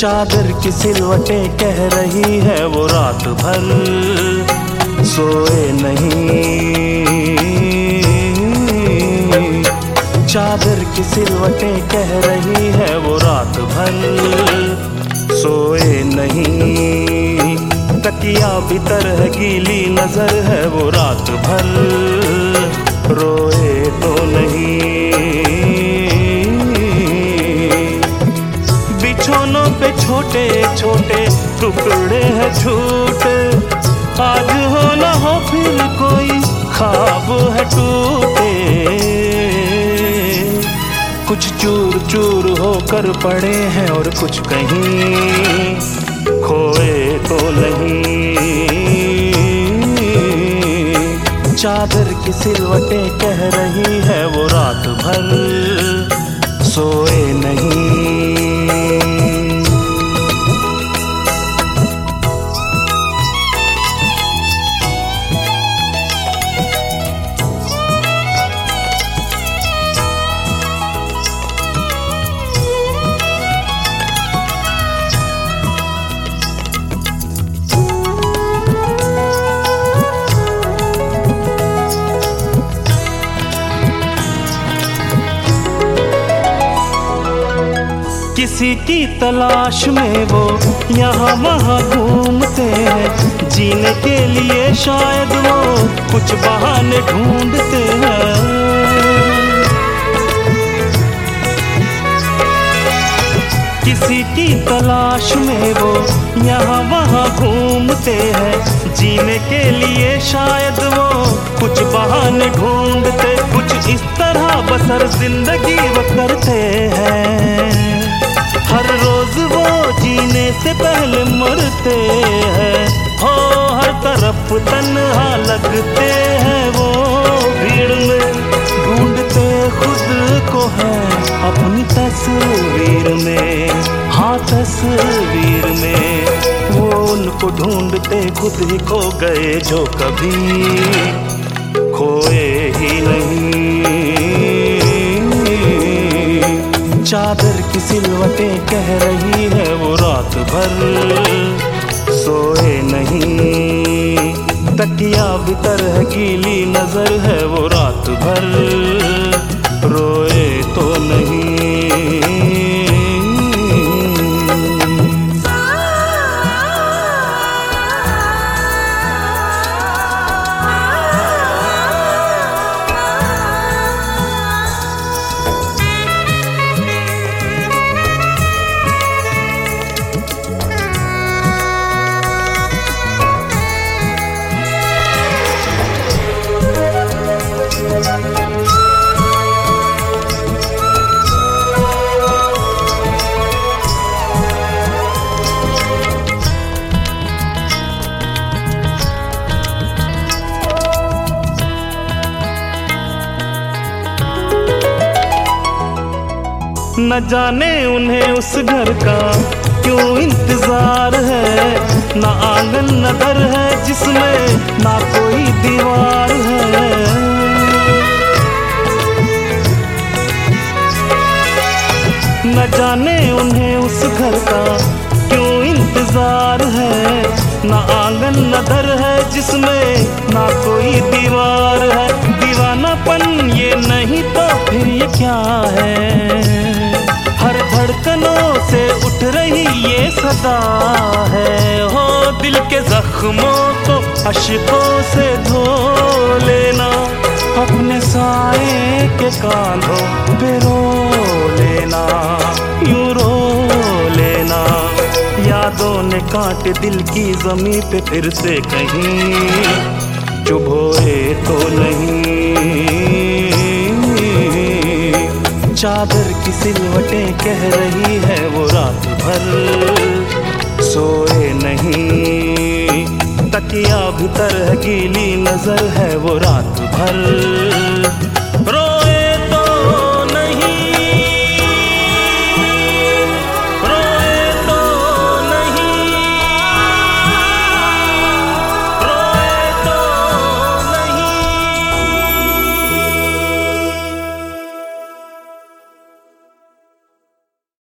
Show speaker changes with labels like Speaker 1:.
Speaker 1: चादर की सिलवटें कह रही है वो रात भर सोए नहीं। चादर की सिलवटें कह रही है वो रात भर सोए नहीं। तकिया भी तरह गीली नजर है वो रात भर रोए तो नहीं। बिछौनों पे छोटे छोटे टुकड़े हैं झूठे, आज हो ना हो फिर कोई ख्वाब है टूटे। कुछ चूर चूर होकर पड़े हैं और कुछ कहीं खोए तो नहीं। चादर की सिलवटें कह रही है वो रात भर सोए नहीं। किसी की तलाश में वो यहाँ वहाँ घूमते हैं, जीने के लिए शायद वो कुछ बहाने ढूंढते हैं। किसी की तलाश में वो यहाँ वहाँ घूमते हैं, जीने के लिए शायद वो कुछ बहाने ढूंढते। कुछ इस तरह बसर जिंदगी वो करते हैं, हर रोज वो जीने से पहले मरते हैं। हो हर तरफ तन्हा लगते हैं वो भीड़ में, ढूंढते खुद को है अपनी तस्वीर में। हाँ तस्वीर में वो उनको ढूंढते खुद ही खो गए जो कभी खोए ही नहीं। चादर की सिलवटें कह रही है वो रात भर सोए नहीं। तकिया भी तरह गीली नजर है वो रात भर रोए तो नहीं। न जाने उन्हें उस घर का क्यों इंतजार है, ना आंगन न दर है जिसमें ना कोई दीवार है। न जाने उन्हें उस घर का क्यों इंतजार है, ना आंगन न दर है जिसमें ना कोई दीवार है। दीवानापन ये नहीं तो फिर ये क्या है, हर धड़कनों से उठ रही ये सदा है। हो दिल के जख्मों को अश्कों से धो लेना, अपने साए के कांधों पे रो लेना, यूं रो लेना। यादों ने काट दिल की ज़मीं पे फिर से कहीं चुभोए तो नहीं। चादर की सिलवटें कह रही है वो रात भर सोए नहीं। तकिया भी तरह गीली नजर है वो रात भर